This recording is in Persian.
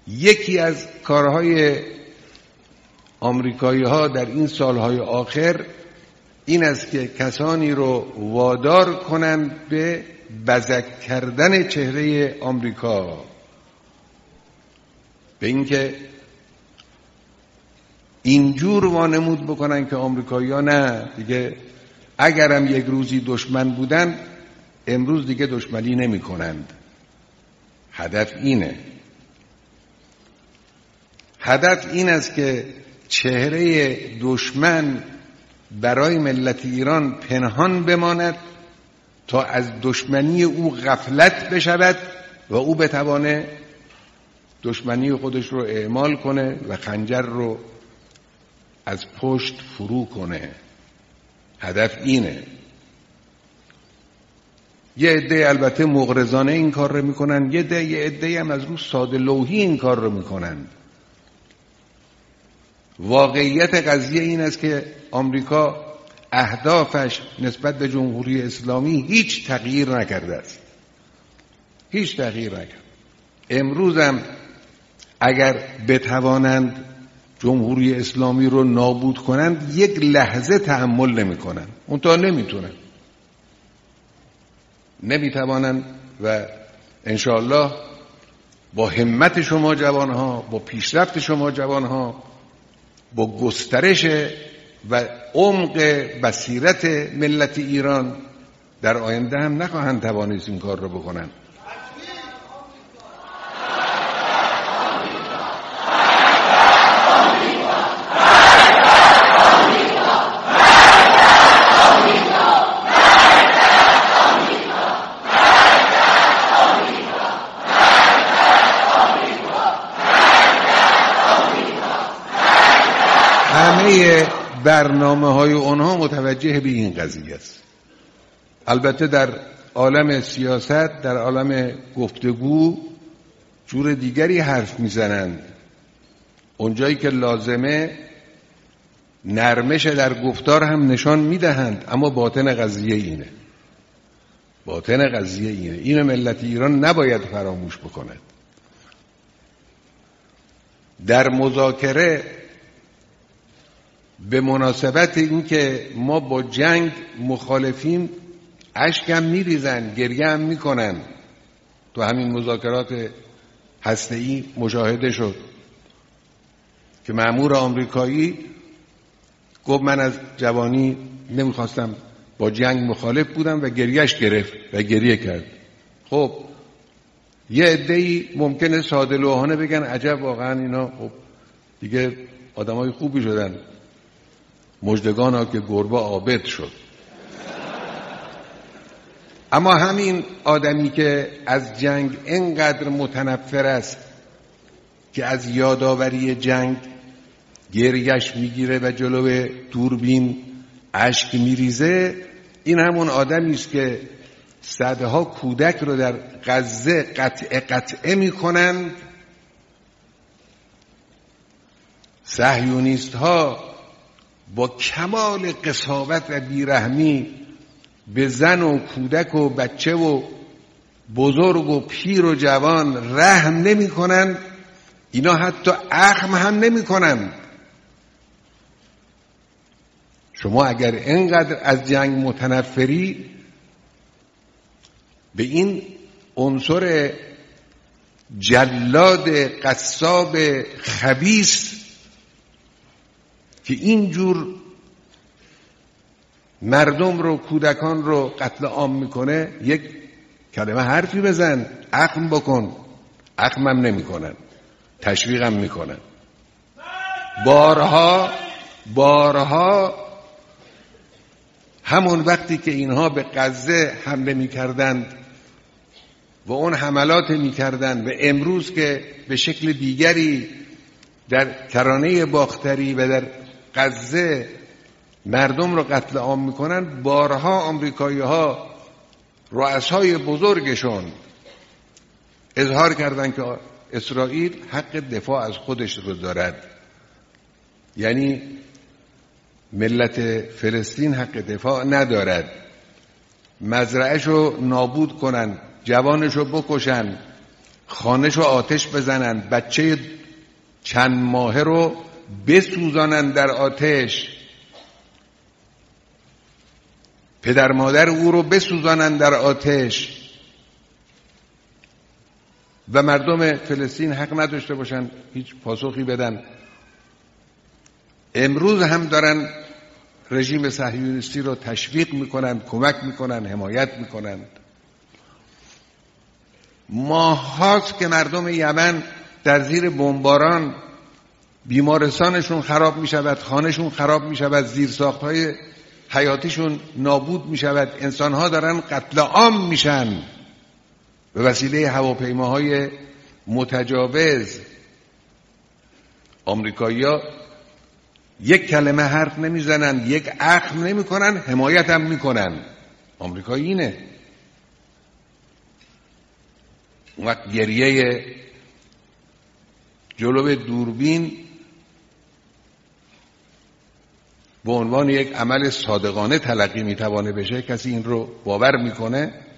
یکی از کارهای آمریکایی‌ها در این سالهای آخر این است که کسانی رو وادار کنند به بزک کردن چهره آمریکا، به اینکه اینجور وانمود بکنن که آمریکایی‌ها نه دیگه، اگرم یک روزی دشمن بودن امروز دیگه دشمنی نمی کنند. هدف اینه. هدف این است که چهره دشمن برای ملت ایران پنهان بماند تا از دشمنی او غفلت بشود و او بتوانه دشمنی خودش رو اعمال کنه و خنجر رو از پشت فرو کنه. هدف اینه. یه عده البته مغرضانه این کار رو میکنن، یه عده هم از رو ساده لوحی این کار رو میکنن. واقعیت قضیه این است که آمریکا اهدافش نسبت به جمهوری اسلامی هیچ تغییر نکرده است. هیچ تغییر نکرد. امروز هم اگر بتوانند جمهوری اسلامی رو نابود کنند یک لحظه تحمل نمی کنند. اونطور نمیتونن، نمیتوانند و انشاءالله با همت شما جوانها، با پیشرفت شما جوانها، با گسترش و عمق بصیرت ملت ایران در آینده هم نخواهند توانست این کار رو بکنن. همه برنامه‌های اونها متوجه به این قضیه است. البته در عالم سیاست، در عالم گفتگو جور دیگری حرف میزنند. اونجایی که لازمه نرمش در گفتار هم نشان میدهند، اما باطن قضیه اینه. باطن قضیه اینه. این ملت ایران نباید فراموش بکند. در مذاکره به مناسبت اینکه ما با جنگ مخالفیم اشکم میریزن، گریه هم میکنن. تو همین مذاکرات هسته‌ای مشاهده شد که مأمور آمریکایی گفت من از جوانی نمیخواستم، با جنگ مخالف بودم و گریهش گرفت و گریه کرد. خب یه عده‌ای ممکنه ساده لوحانه بگن عجب واقعا اینا خب دیگه آدمای خوبی شدن، مژدگانا که گربه عابد شد. اما همین آدمی که از جنگ اینقدر متنفر است که از یادآوری جنگ گریهش میگیره و جلوی دوربین اشک میریزه، این همون آدمی است که صدها کودک رو در غزه قطعه میکنند. صهیونیست ها با کمال قساوت و بیرحمی به زن و کودک و بچه و بزرگ و پیر و جوان رحم نمی کنند. اینا حتی اخم هم نمی کنند. شما اگر اینقدر از جنگ متنفری، به این عنصر جلاد قصاب خبیث که اینجور مردم رو، کودکان رو قتل عام میکنه، یک کلمه حرفی بزن، اخم بکن. اخمم نمیکنن، تشویقم میکنن. بارها همون وقتی که اینها به غزه حمله میکردند و اون حملات میکردند و امروز که به شکل دیگری در کرانه باختری و در غزه مردم رو قتل عام میکنن، بارها آمریکایی‌ها رؤسای بزرگشون اظهار کردند که اسرائیل حق دفاع از خودش رو دارد. یعنی ملت فلسطین حق دفاع ندارد. مزرعه‌شو نابود کنن، جوانشو بکشن، خانه‌شو آتش بزنن، بچه چند ماهه رو بسوزانن در آتش، پدر مادر او رو بسوزانن در آتش و مردم فلسطین حق نداشته باشن هیچ پاسخی بدن. امروز هم دارن رژیم صهیونیستی رو تشویق میکنن، کمک میکنن، حمایت میکنن. ماهاست که مردم یمن در زیر بمباران بیمارستانشون خراب میشود، خانهشون خراب میشود، زیرساختهای حیاتیشون نابود میشود، انسانها دارن قتل عام میشن به وسیله هواپیماهای متجاوز. آمریکایی‌ها یک کلمه حرف نمیزنن، یک اخم نمیکنن، حمایت هم میکنن. آمریکایی اینه. اون وقت گریه جلوی دوربین به عنوان یک عمل صادقانه تلقی میتوانه بشه. کسی این رو باور میکنه؟